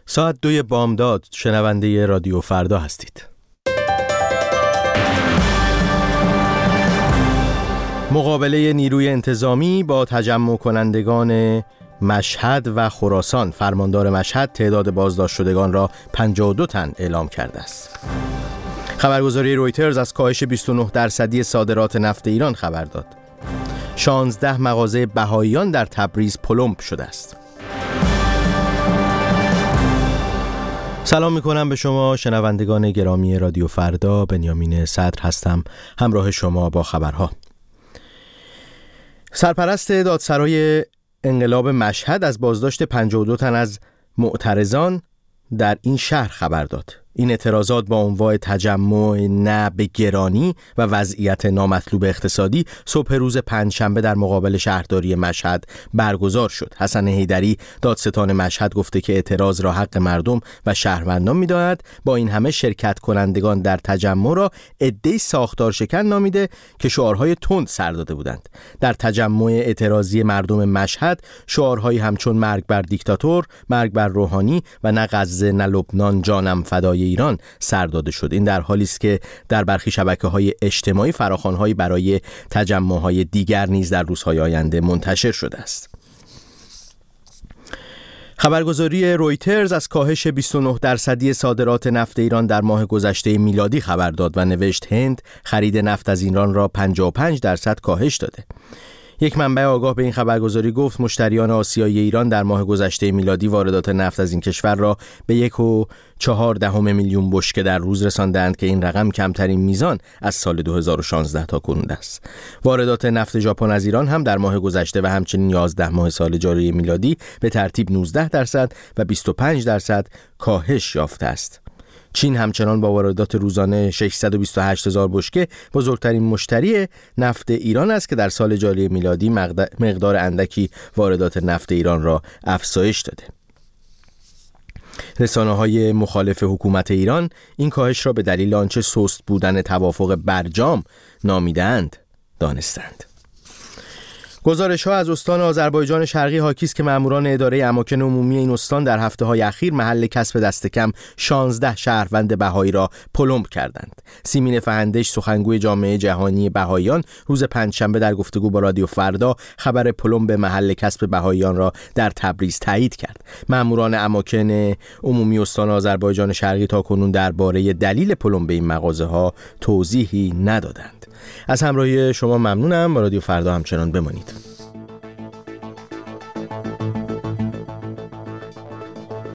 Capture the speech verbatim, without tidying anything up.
ساعت دوی بامداد شنونده رادیو فردا هستید. مقابله نیروی انتظامی با تجمع کنندگان مشهد و خراسان. فرماندار مشهد تعداد بازداشت شدگان را پنجاه و دو تن اعلام کرده است. خبرگزاری رویترز از کاهش بیست و نه درصدی صادرات نفت ایران خبر داد. شانزده مغازه بهائیان در تبریز پلمب شده است. سلام میکنم به شما شنوندگان گرامی رادیو فردا. بنیامین صدر هستم همراه شما با خبرها. سرپرست دادسرای انقلاب مشهد از بازداشت پنجاه و دو تن از معترضان در این شهر خبر داد. این اعتراضات با عنوان تجمع نه به گرانی و وضعیت نامطلوب اقتصادی صبح روز پنجشنبه در مقابل شهرداری مشهد برگزار شد. حسن حیدری دادستان مشهد گفته که اعتراض را حق مردم و شهروندان می‌داند. با این همه شرکت کنندگان در تجمع را عده‌ای ساختار شکن نامیده که شعارهای تند سر داده بودند. در تجمع اعتراضی مردم مشهد شعارهایی همچون مرگ بر دیکتاتور، مرگ بر روحانی و نه غزه نه لبنان جانم فدای ایران سر داده شد. این در حالی است که در برخی شبکه‌های اجتماعی فراخوان‌هایی برای تجمع‌های دیگر نیز در روزهای آینده منتشر شده است. خبرگزاری رویترز از کاهش بیست و نه درصدی صادرات نفت ایران در ماه گذشته میلادی خبر داد و نوشت هند خرید نفت از ایران را پنجاه و پنج درصد کاهش داده. یک منبع آگاه به این خبرگزاری گفت مشتریان آسیایی ایران در ماه گذشته میلادی واردات نفت از این کشور را به یک و چهار دهم میلیون بشکه در روز رساندند که این رقم کمترین میزان از سال دو هزار و شانزده تا کنون است. واردات نفت ژاپن از ایران هم در ماه گذشته و همچنین یازده ماه سال جاری میلادی به ترتیب نوزده درصد و بیست و پنج درصد کاهش یافته است. چین همچنان با واردات روزانه ششصد و بیست و هشت هزار بشکه بزرگترین مشتری نفت ایران است که در سال جاری میلادی مقدار اندکی واردات نفت ایران را افزایش داده. رسانه‌های مخالف حکومت ایران این کاهش را به دلیل آنچه سست بودن توافق برجام نامیدند دانستند. گزارش‌ها از استان آذربایجان شرقی حاکی است که ماموران اداره اماکن عمومی این استان در هفته‌های اخیر محل کسب دست کم شانزده شهروند بهایی را پلمب کردند. سیمین فهندش سخنگوی جامعه جهانی بهاییان روز پنجشنبه در گفتگو با رادیو فردا خبر پلمب محل کسب بهاییان را در تبریز تایید کرد. ماموران اماکن عمومی استان آذربایجان شرقی تاکنون درباره دلیل پلمب این مغازه‌ها توضیحی ندادند. از همراهی شما ممنونم. با رادیو فردا همچنان بمانید.